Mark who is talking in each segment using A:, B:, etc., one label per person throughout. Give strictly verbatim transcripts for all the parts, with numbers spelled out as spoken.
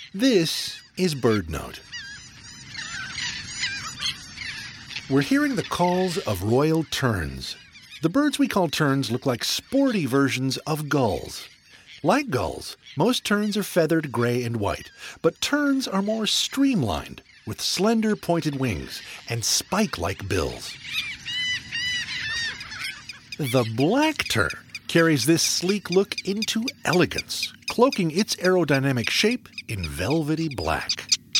A: This is BirdNote. We're hearing the calls of royal terns. The birds we call terns look like sporty versions of gulls. Like gulls, most terns are feathered gray and white, but terns are more streamlined, with slender pointed wings and spike-like bills. The black tern carries this sleek look into elegance, cloaking its aerodynamic shape in velvety black.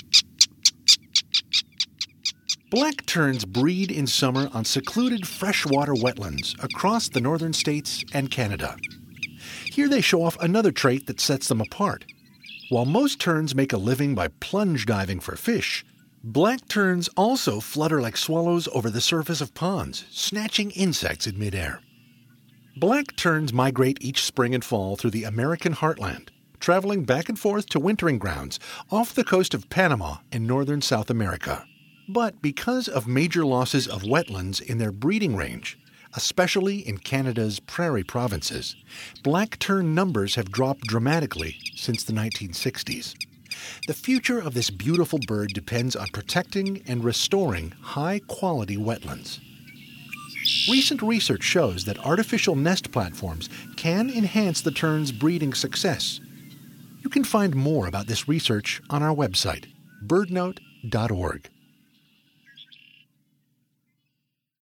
A: Black terns breed in summer on secluded freshwater wetlands across the northern states and Canada. Here they show off another trait that sets them apart. While most terns make a living by plunge diving for fish, black terns also flutter like swallows over the surface of ponds, snatching insects in midair. Black terns migrate each spring and fall through the American heartland, traveling back and forth to wintering grounds off the coast of Panama in northern South America. But because of major losses of wetlands in their breeding range, especially in Canada's prairie provinces, black tern numbers have dropped dramatically since the nineteen sixties. The future of this beautiful bird depends on protecting and restoring high-quality wetlands. Recent research shows that artificial nest platforms can enhance the tern's breeding success. You can find more about this research on our website, bird note dot org.